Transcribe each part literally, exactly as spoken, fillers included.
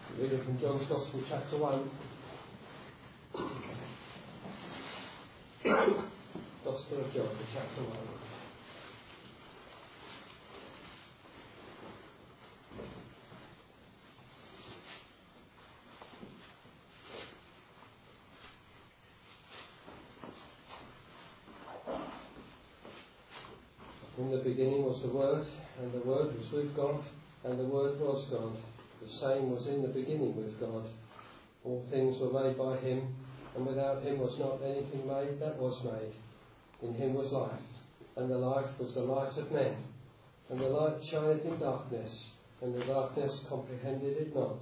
Reading from John's Gospel, chapter one. Gospel of John, chapter one. In the beginning was the Word, and the Word was with God, and the Word was God. The same was in the beginning with God. All things were made by him, and without him was not anything made that was made. In him was life, and the life was the light of men. And the light shineth in darkness, and the darkness comprehended it not.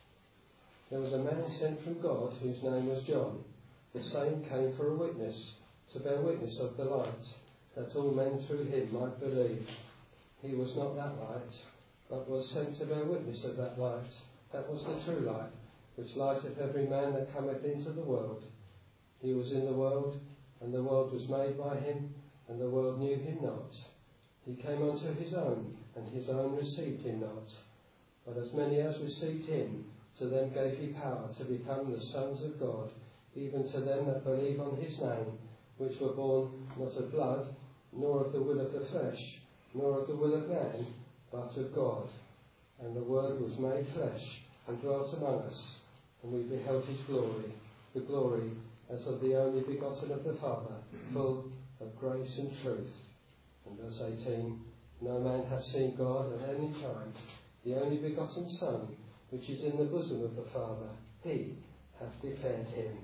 There was a man sent from God, whose name was John. The same came for a witness, to bear witness of the light, that all men through him might believe. He was not that light, but was sent to bear witness of that light. That was the true light, which lighteth every man that cometh into the world. He was in the world, and the world was made by him, and the world knew him not. He came unto his own, and his own received him not. But as many as received him, to them gave he power to become the sons of God, even to them that believe on his name, which were born not of blood, nor of the will of the flesh, nor of the will of man, but of God. And the Word was made flesh, and dwelt among us, and we beheld his glory, the glory as of the only begotten of the Father, full of grace and truth. And verse eighteen, no man hath seen God at any time, the only begotten Son, which is in the bosom of the Father, he hath declared him.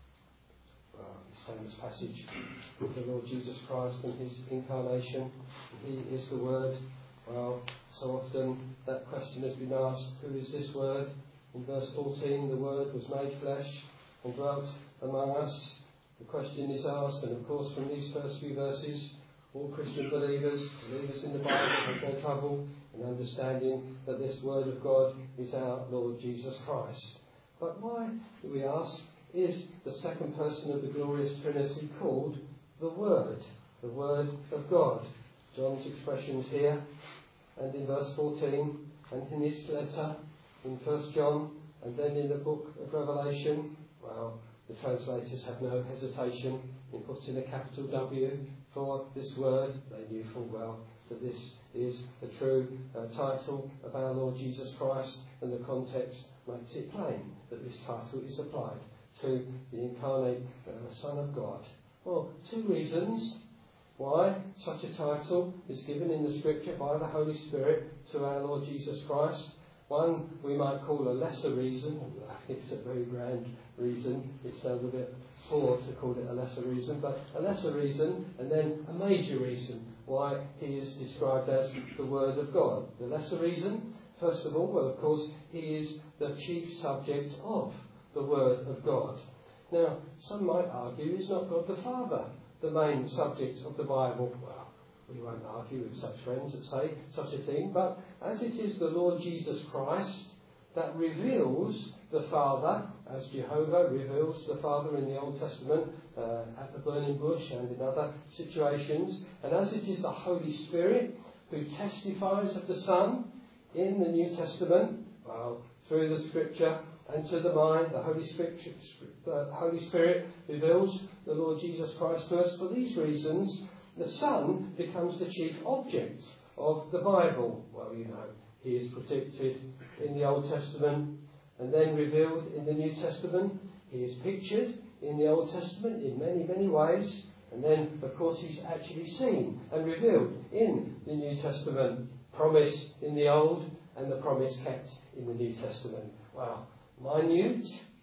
Well, this famous passage of the Lord Jesus Christ and his incarnation. He is the Word. Well, so often that question has been asked, who is this Word? In verse fourteen, the Word was made flesh and dwelt among us. The question is asked, and of course from these first few verses, all Christian believers, believers in the Bible, have no trouble in understanding that this Word of God is our Lord Jesus Christ. But why, do we ask, is the second person of the glorious Trinity called the Word, the Word of God? John's expressions here, and in verse fourteen, and in his letter in First John, and then in the book of Revelation. Well, the translators have no hesitation in putting a capital W for this word. They knew full well that this is the true uh, title of our Lord Jesus Christ, and the context makes it plain that this title is applied to the incarnate uh, Son of God. Well, two reasons why such a title is given in the Scripture by the Holy Spirit to our Lord Jesus Christ. One we might call a lesser reason. It's a very grand reason. It sounds a bit poor to call it a lesser reason, but a lesser reason, and then a major reason why he is described as the Word of God. The lesser reason, first of all, well, of course, he is the chief subject of the Word of God. Now, some might argue, is not God the Father the main subject of the Bible? Well, we won't argue with such friends that say such a thing, but as it is the Lord Jesus Christ that reveals the Father, as Jehovah reveals the Father in the Old Testament, uh, at the burning bush and in other situations, and as it is the Holy Spirit who testifies of the Son in the New Testament, well, through the Scripture and to the mind, the Holy Spirit, the Holy Spirit reveals the Lord Jesus Christ to us. For these reasons, the Son becomes the chief object of the Bible. Well, you know, he is predicted in the Old Testament and then revealed in the New Testament. He is pictured in the Old Testament in many, many ways. And then, of course, he's actually seen and revealed in the New Testament. Promise in the Old and the promise kept in the New Testament. Wow. Minute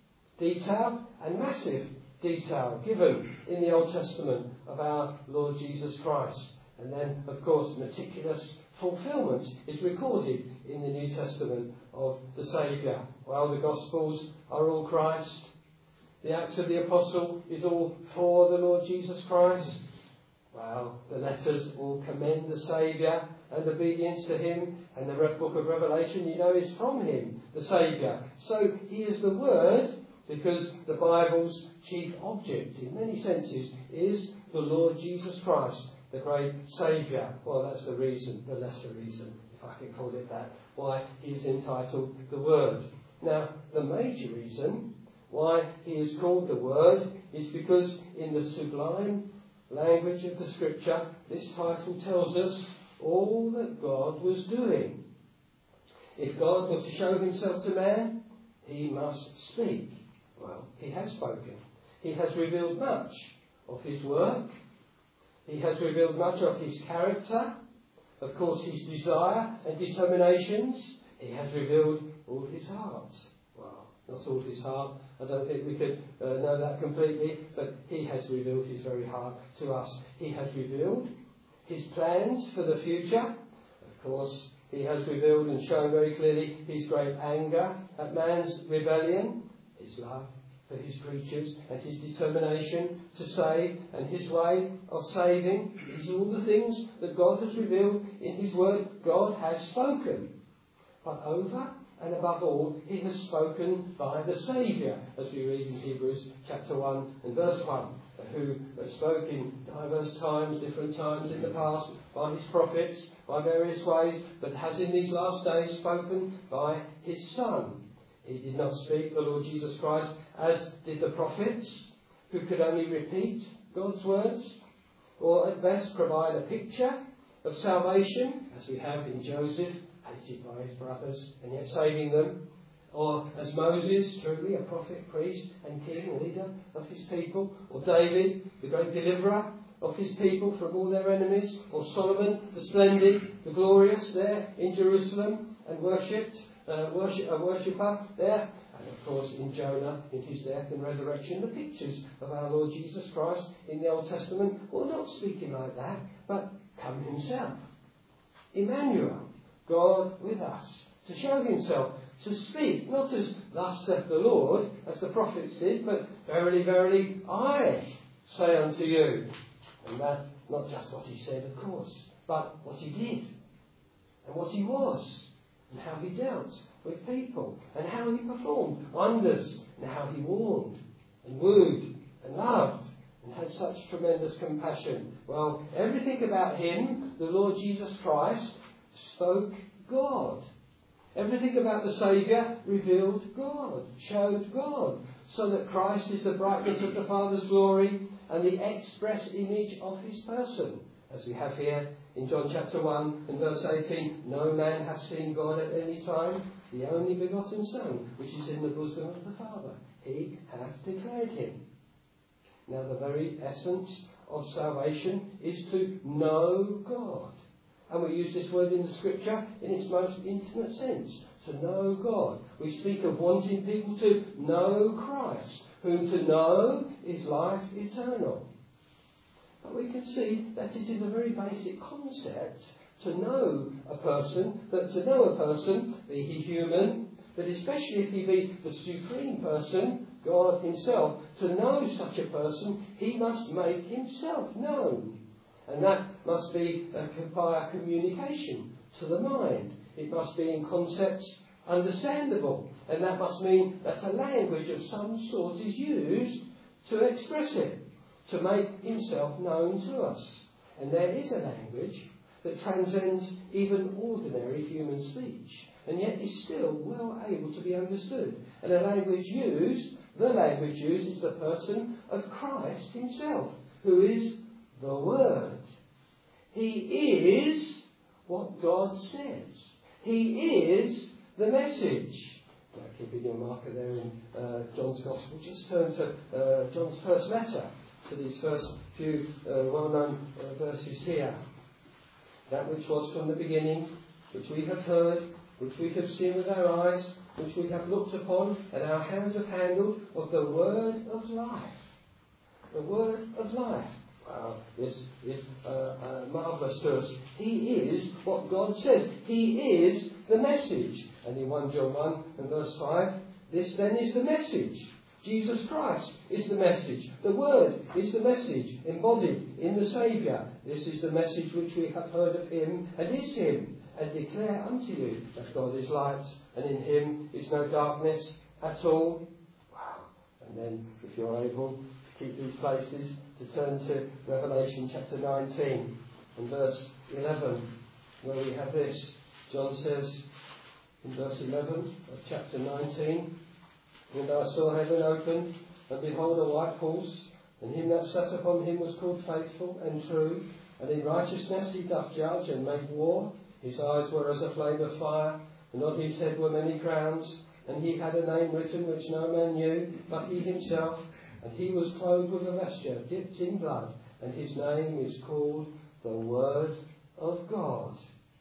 detail and massive detail given in the Old Testament of our Lord Jesus Christ. And then, of course, meticulous fulfilment is recorded in the New Testament of the Saviour. Well, the Gospels are all Christ. The Acts of the Apostle is all for the Lord Jesus Christ. Well, the letters all commend the Saviour and obedience to him. And the book of Revelation, you know, is from him, the Saviour. So he is the Word, because the Bible's chief object, in many senses, is the Lord Jesus Christ, the great Saviour. Well, that's the reason, the lesser reason, if I can call it that, why he is entitled the Word. Now, the major reason why he is called the Word is because in the sublime language of the Scripture, this title tells us all that God was doing. If God were to show himself to man, he must speak. Well, he has spoken. He has revealed much of his work. He has revealed much of his character. Of course, his desire and determinations. He has revealed all his heart. Well, not all his heart. I don't think we could uh, know that completely. But he has revealed his very heart to us. He has revealed his plans for the future. Of course, he has revealed and shown very clearly his great anger at man's rebellion, his love for his creatures, and his determination to save, and his way of saving. These are all the things that God has revealed in his word. God has spoken. But over and above all, he has spoken by the Saviour, as we read in Hebrews chapter one and verse one, who spoke in diverse times, different times in the past, by his prophets, by various ways, but has in these last days spoken by his Son. He did not speak, the Lord Jesus Christ, as did the prophets, who could only repeat God's words, or at best provide a picture of salvation, as we have in Joseph, hated by his brothers, and yet saving them. Or as Moses, truly a prophet, priest and king, leader of his people. Or David, the great deliverer of his people from all their enemies. Or Solomon, the splendid, the glorious, there in Jerusalem and worshipped, uh, worship, a worshipper there. And of course in Jonah, in his death and resurrection, the pictures of our Lord Jesus Christ in the Old Testament. Well, not speaking like that, but come himself. Emmanuel, God with us, to show himself, to speak, not as thus saith the Lord, as the prophets did, but verily, verily, I say unto you. And that, not just what he said, of course, but what he did, and what he was, and how he dealt with people, and how he performed wonders, and how he warned, and wooed, and loved, and had such tremendous compassion. Well, everything about him, the Lord Jesus Christ, spoke God. Everything about the Saviour revealed God, showed God, so that Christ is the brightness of the Father's glory and the express image of his person. As we have here in John chapter one and verse eighteen, no man hath seen God at any time, the only begotten Son, which is in the bosom of the Father. He hath declared him. Now the very essence of salvation is to know God. And we use this word in the Scripture in its most intimate sense, to know God. We speak of wanting people to know Christ, whom to know is life eternal. But we can see that it is a very basic concept to know a person, that to know a person, be he human, but especially if he be the supreme person, God himself, to know such a person, he must make himself known. And that must be uh, by communication to the mind. It must be in concepts understandable. And that must mean that a language of some sort is used to express it, to make himself known to us. And there is a language that transcends even ordinary human speech, and yet is still well able to be understood. And a language used, the language used is the person of Christ himself, who is the Word. He is what God says. He is the message. Now, keeping your marker there in uh, John's Gospel, just turn to uh, John's first letter, to these first few uh, well-known uh, verses here. That which was from the beginning, which we have heard, which we have seen with our eyes, which we have looked upon, and our hands have handled, of the word of life. The word of life. Wow, this is uh, uh, marvellous to us. He is what God says. He is the message. And in First John one and verse five, this then is the message. Jesus Christ is the message. The Word is the message embodied in the Saviour. This is the message which we have heard of him and is him, and declare unto you that God is light, and in him is no darkness at all. Wow. And then, if you're able to keep these places, to turn to Revelation chapter nineteen and verse eleven, where we have this. John says, in verse eleven of chapter nineteen. And I saw heaven opened, and behold a white horse, and him that sat upon him was called Faithful and True, and in righteousness he doth judge and make war. His eyes were as a flame of fire, and on his head were many crowns, and he had a name written which no man knew, but he himself. And he was clothed with a vesture dipped in blood, and his name is called the Word of God.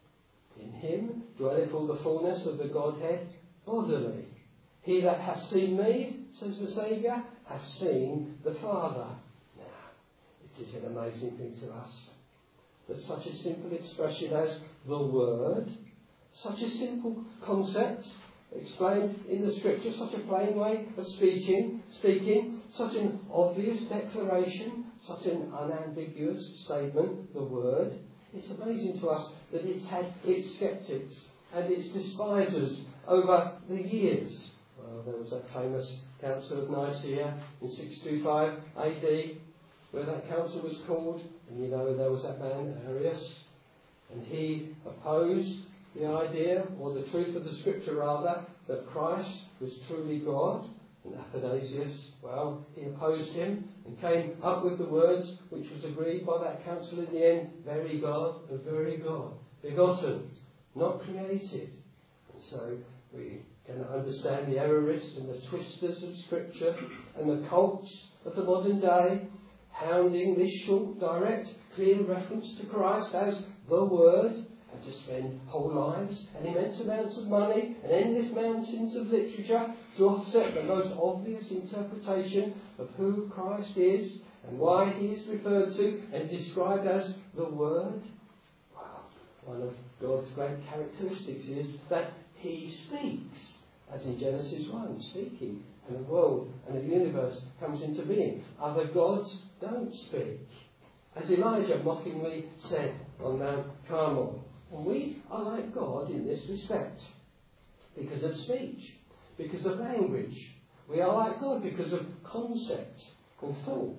In him dwelleth all the fullness of the Godhead bodily. He that hath seen me, says the Saviour, hath seen the Father. Now, it is an amazing thing to us that such a simple expression as the Word, such a simple concept explained in the Scripture, such a plain way of speaking, speaking, such an obvious declaration, such an unambiguous statement, the Word. It's amazing to us that it's had its sceptics and its despisers over the years. Well, there was that famous Council of Nicaea in six twenty-five A D, where that council was called, and you know there was that man Arius, and he opposed the idea, or the truth of the Scripture rather, that Christ was truly God. And Athanasius, well, he opposed him and came up with the words which was agreed by that council in the end: very God and very God, begotten, not created. And so we can understand the errorists and the twisters of Scripture and the cults of the modern day hounding this short, direct, clear reference to Christ as the Word, and to spend whole lives and immense amounts of money and endless mountains of literature to offset the most obvious interpretation of who Christ is and why he is referred to and described as the Word. Well, one of God's great characteristics is that he speaks, as in Genesis one, speaking, and a world and a universe comes into being. Other gods don't speak, as Elijah mockingly said on Mount Carmel. And we are like God in this respect, because of speech, because of language. We are like God because of concept and thought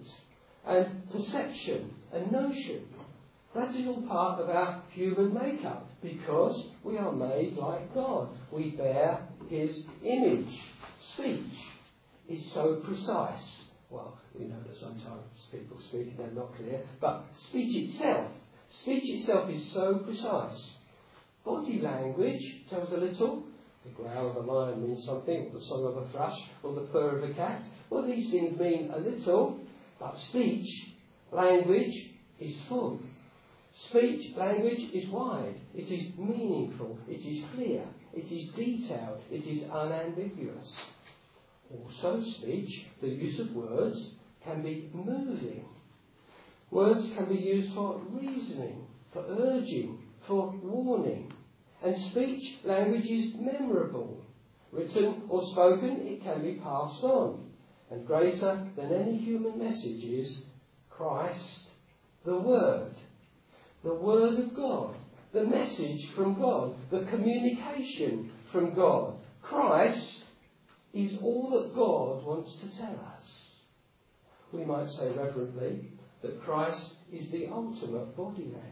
and perception and notion. That is all part of our human makeup, because we are made like God. We bear his image. Speech is so precise. Well, we know that sometimes people speak and they're not clear, but speech itself, speech itself is so precise. Body language tells a little. The growl of a lion means something, or the song of a thrush, or the purr of a cat. Well, these things mean a little, but speech, language, is full. Speech, language is wide. It is meaningful. It is clear. It is detailed. It is unambiguous. Also, speech, the use of words, can be moving. Words can be used for reasoning, for urging, for warning. And speech, language is memorable. Written or spoken, it can be passed on. And greater than any human message is Christ, the Word. The Word of God. The message from God. The communication from God. Christ is all that God wants to tell us. We might say reverently that Christ is the ultimate body language.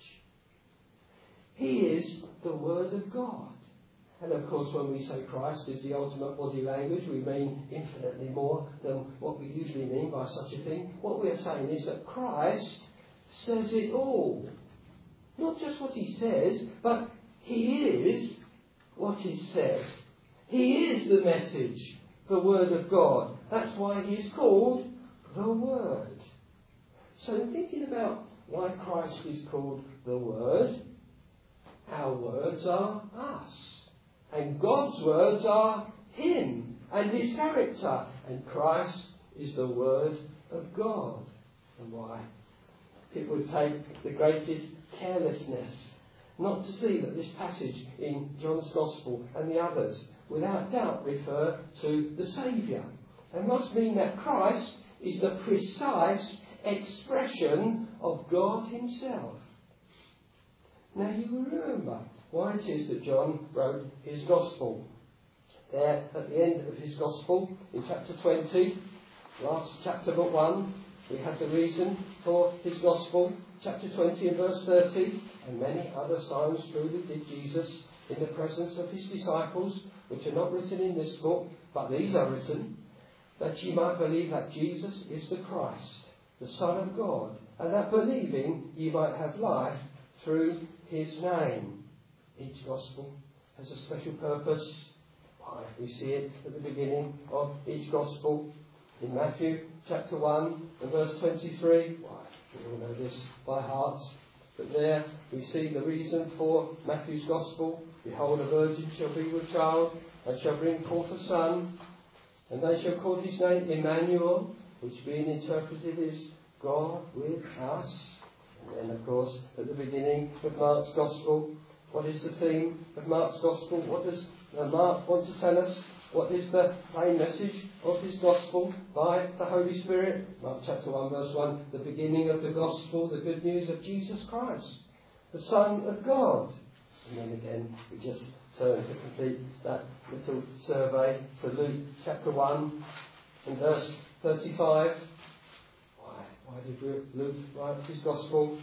He is the Word of God. And of course, when we say Christ is the ultimate body language, we mean infinitely more than what we usually mean by such a thing. What we are saying is that Christ says it all. Not just what he says, but he is what he said. He is the message, the Word of God. That's why he is called the Word. So in thinking about why Christ is called the Word, our words are us. And God's words are him and his character. And Christ is the Word of God. And why? It would take the greatest carelessness not to see that this passage in John's Gospel and the others without doubt refer to the Saviour, and must mean that Christ is the precise expression of God himself. Now you will remember why it is that John wrote his Gospel. There at the end of his Gospel, in chapter twenty, last chapter but one, we have the reason for his Gospel, chapter twenty and verse thirty. And many other signs truly did Jesus in the presence of his disciples, which are not written in this book, but these are written, that ye might believe that Jesus is the Christ, the Son of God, and that believing ye might have life through his name. Each gospel has a special purpose. Why? We see it at the beginning of each gospel. In Matthew chapter one and verse twenty-three, why, we all know this by heart, but there we see the reason for Matthew's gospel. Behold, a virgin shall be with child, and shall bring forth a son, and they shall call his name Emmanuel, which being interpreted is God with us. And then, of course, at the beginning of Mark's gospel, what is the theme of Mark's gospel? What does Mark want to tell us? What is the main message of his gospel by the Holy Spirit? Mark chapter one, verse one, the beginning of the gospel, the good news of Jesus Christ, the Son of God. And then again, we just turn to complete that little survey to Luke chapter one and verse thirty-five. Why, why did Luke write his gospel?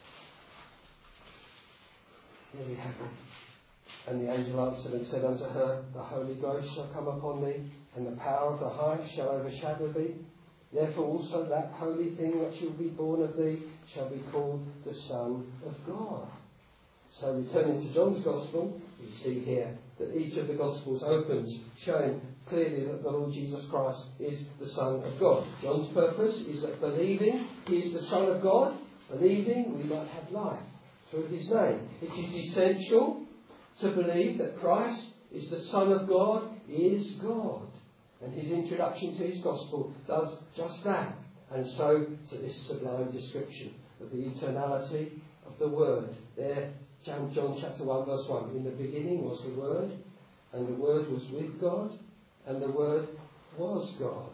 Here we have it. And the angel answered and said unto her, the Holy Ghost shall come upon thee, and the power of the highest shall overshadow thee. Therefore also that holy thing that shall be born of thee shall be called the Son of God. So returning to John's Gospel, we see here that each of the Gospels opens, showing clearly that the Lord Jesus Christ is the Son of God. John's purpose is that believing he is the Son of God, believing we might have life through his name. It is essential to believe that Christ is the Son of God, is God. And his introduction to his Gospel does just that. And so to this sublime description of the eternality of the Word. There, John, John chapter one, verse one. In the beginning was the Word, and the Word was with God, and the Word was God.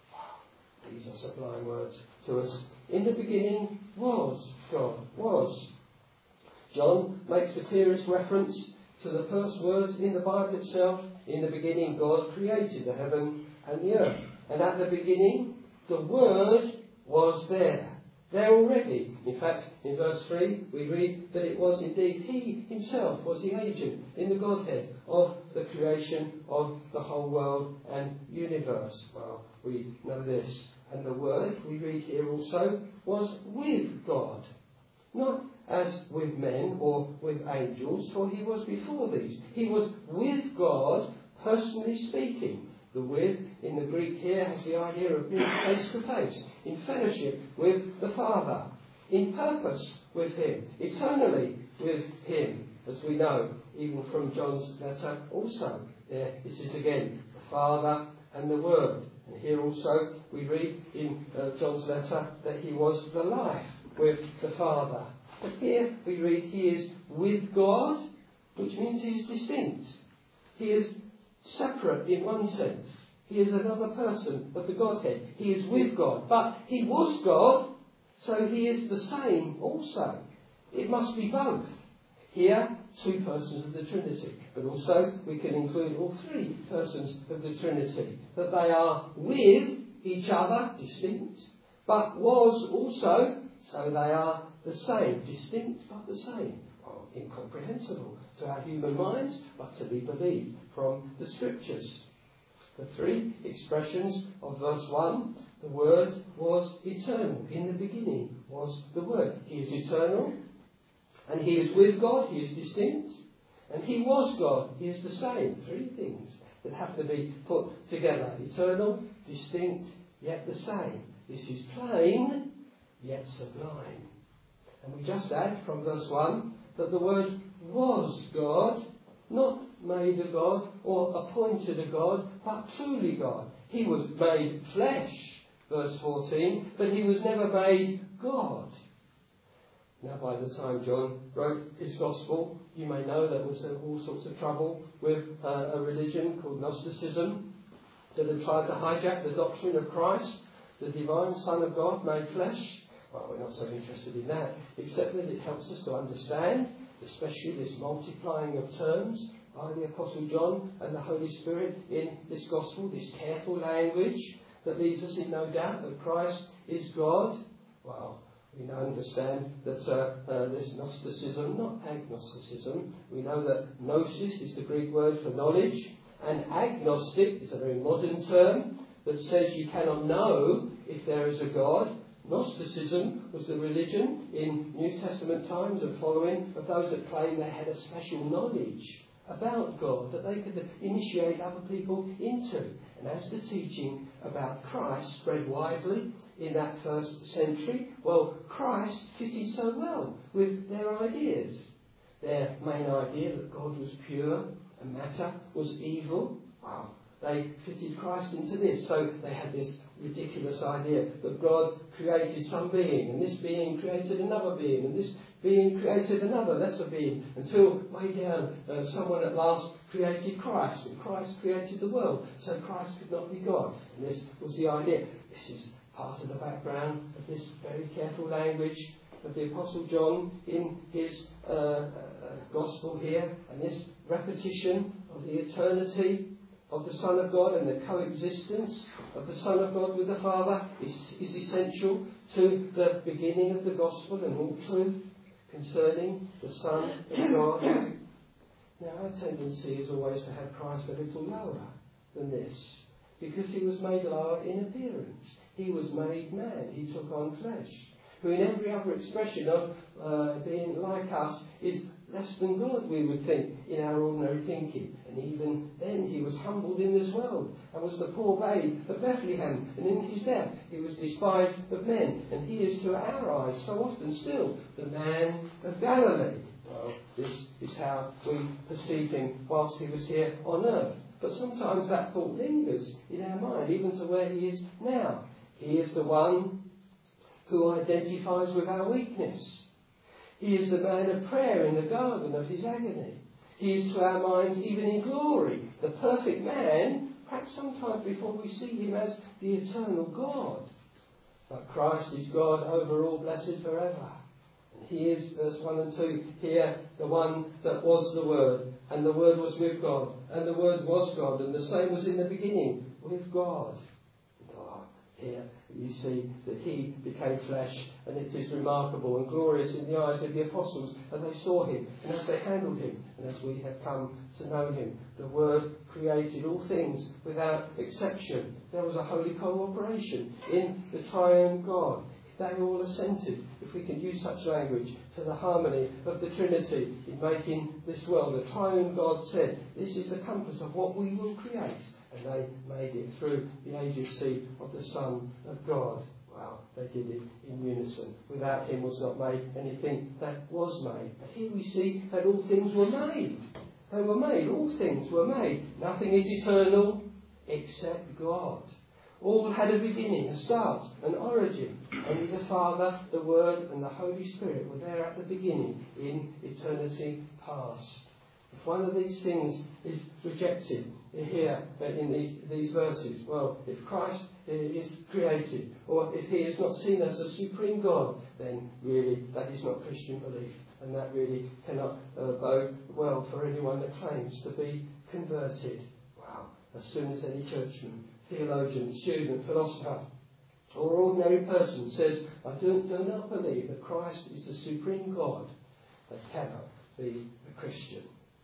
Wow, these are sublime words to us. In the beginning was God, was. John makes the clearest reference to the first words in the Bible itself. In the beginning, God created the heaven and the earth. And at the beginning, the Word was there. There already. In fact, in verse three, we read that it was indeed He Himself was the agent in the Godhead of the creation of the whole world and universe. Well, we know this. And the Word, we read here also, was with God. Not as with men or with angels, for he was before these. He was with God, personally speaking. The with in the Greek here has the idea of being face to face, in fellowship with the Father, in purpose with him, eternally with him, as we know, even from John's letter also. There it is again, the Father and the Word. And here also we read in uh, John's letter that he was the life with the Father. But here we read he is with God, which means he is distinct. He is separate in one sense. He is another person of the Godhead. He is with God. But he was God, so he is the same also. It must be both. Here, two persons of the Trinity. But also we can include all three persons of the Trinity. That they are with each other, distinct, but was also, so they are the same, distinct but the same. Well, incomprehensible to our human minds, but to be believed from the Scriptures. The three expressions of verse one, the Word was eternal. In the beginning was the Word. He is eternal, and he is with God, he is distinct, and he was God, he is the same. Three things that have to be put together. Eternal, distinct, yet the same. This is plain, yet sublime. And we just add from verse one that the Word was God, not made a God or appointed a God, but truly God. He was made flesh, verse fourteen, but he was never made God. Now, by the time John wrote his Gospel, you may know there was all sorts of trouble with uh, a religion called Gnosticism that had tried to hijack the doctrine of Christ, the divine Son of God made flesh. Well, we're not so interested in that, except that it helps us to understand, especially this multiplying of terms by the Apostle John and the Holy Spirit in this Gospel, this careful language that leaves us in no doubt that Christ is God. Well, We understand that uh, uh, there's Gnosticism, not agnosticism. We know that gnosis is the Greek word for knowledge, and agnostic is a very modern term that says you cannot know if there is a God. Gnosticism was the religion in New Testament times and following of those that claimed they had a special knowledge about God that they could initiate other people into. And as the teaching about Christ spread widely in that first century, well, Christ fitted so well with their ideas. Their main idea that God was pure and matter was evil. Wow. They fitted Christ into this. So they had this ridiculous idea that God created some being, and this being created another being, and this being created another lesser being, until way down uh, someone at last created Christ, and Christ created the world, so Christ could not be God. And this was the idea. This is part of the background of this very careful language of the Apostle John in his uh, uh, Gospel here, and this repetition of the eternity of the Son of God and the coexistence of the Son of God with the Father is, is essential to the beginning of the Gospel and all truth concerning the Son of God. Now, our tendency is always to have Christ a little lower than this, because he was made lower in appearance. He was made man. He took on flesh. Who in every other expression of uh, being like us is less than God, we would think, in our ordinary thinking. And even then he was humbled in this world, and was the poor babe of Bethlehem, and in his death he was despised of men, and he is to our eyes so often still the man of Galilee. Well, this is how we perceive him whilst he was here on earth. But sometimes that thought lingers in our mind, even to where he is now. He is the one who identifies with our weakness. He is the man of prayer in the garden of his agony. He is to our minds, even in glory, the perfect man, perhaps sometimes before we see him as the eternal God. But Christ is God over all, blessed forever. And he is, verse one and two, here, the one that was the Word, and the Word was with God, and the Word was God, and the same was in the beginning with God. Oh, here you see that he became flesh, and it is remarkable and glorious in the eyes of the apostles as they saw him and as they handled him, and as we have come to know him. The Word created all things without exception. There was a holy cooperation in the triune God. They all assented, if we can use such language, to the harmony of the Trinity in making this world. The triune God said, this is the compass of what we will create. And they made it through the agency of the Son of God. Wow, they did it in unison. Without him was not made anything that was made. But here we see that all things were made. They were made. All things were made. Nothing is eternal except God. All had a beginning, a start, an origin. Only the Father, the Word, and the Holy Spirit were there at the beginning in eternity past. If one of these things is rejected here in these, these verses, well, if Christ is created, or if he is not seen as a supreme God, then really that is not Christian belief. And that really cannot uh, bode well for anyone that claims to be converted. Wow. As soon as any churchman, theologian, student, philosopher, or ordinary person says, I do, do not believe that Christ is the supreme God, they cannot be a Christian.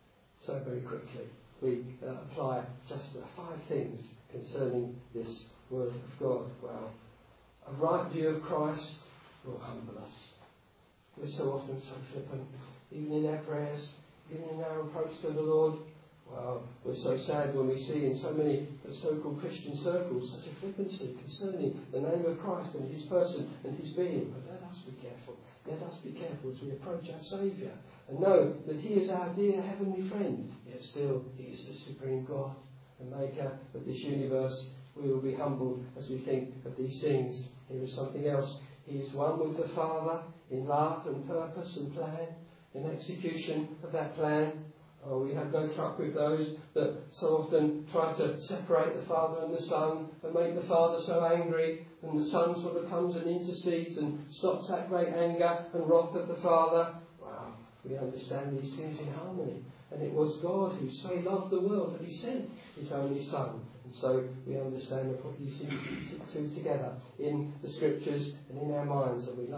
So very quickly, we uh, apply just uh, five things concerning this Word of God. Well, a right view of Christ will humble us. We're so often so flippant, even in our prayers, even in our approach to the Lord. Well, we're so sad when we see in so many so-called Christian circles such a flippancy concerning the name of Christ and his person and his being. But let us be careful. Let us be careful as we approach our Saviour and know that he is our dear heavenly friend, yet still he is the supreme God and maker of this universe. We will be humbled as we think of these things. Here is something else. He is one with the Father in love and purpose and plan, in execution of that plan. Oh, we have no truck with those that so often try to separate the Father and the Son and make the Father so angry, and the Son sort of comes and intercedes and stops that great anger and wrath of the Father. Wow, we understand these things in harmony. And it was God who so loved the world that he sent his only Son. And so we understand and put these things two together in the Scriptures and in our minds, and we love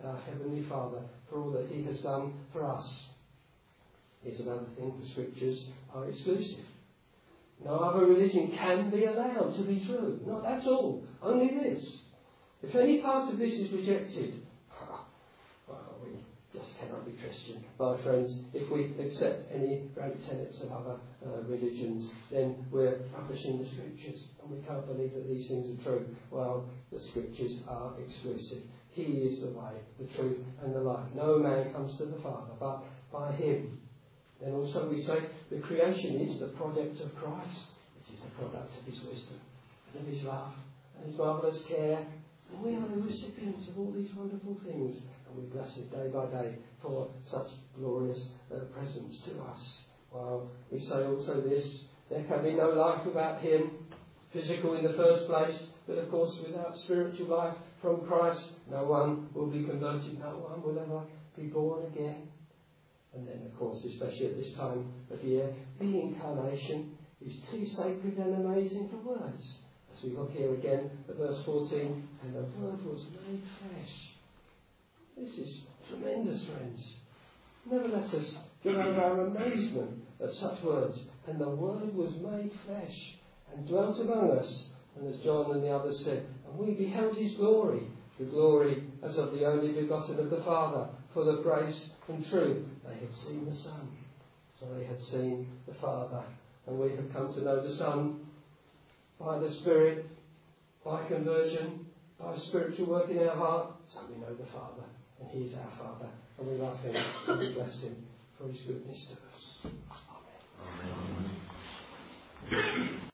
our Heavenly Father for all that he has done for us. Here's another thing: the Scriptures are exclusive. No other religion can be allowed to be true. Not at all. Only this. If any part of this is rejected, well, we just cannot be Christian. My friends, if we accept any great tenets of other uh, religions, then we're publishing the Scriptures, and we can't believe that these things are true. Well, the Scriptures are exclusive. He is the way, the truth, and the life. No man comes to the Father but by him. Then also we say the creation is the product of Christ. It is the product of his wisdom and of his love and his marvellous care. And we are the recipients of all these wonderful things. And we bless it day by day for such glorious uh, presents to us. Well, we say also this: there can be no life without him, physical in the first place, but of course without spiritual life from Christ, no one will be converted, no one will ever be born again. And then, of course, especially at this time of year, the incarnation is too sacred and amazing for words. As we look here again at verse fourteen, and the Word was made flesh. This is tremendous, friends. Never let us get over our amazement at such words. And the Word was made flesh and dwelt among us. And as John and the others said, and we beheld his glory, the glory as of the only begotten of the Father, full of grace and truth. They had seen the Son, so they had seen the Father. And we have come to know the Son by the Spirit, by conversion, by spiritual work in our heart. So we know the Father, and he is our Father, and we love him, and we bless him for his goodness to us. Amen. Amen.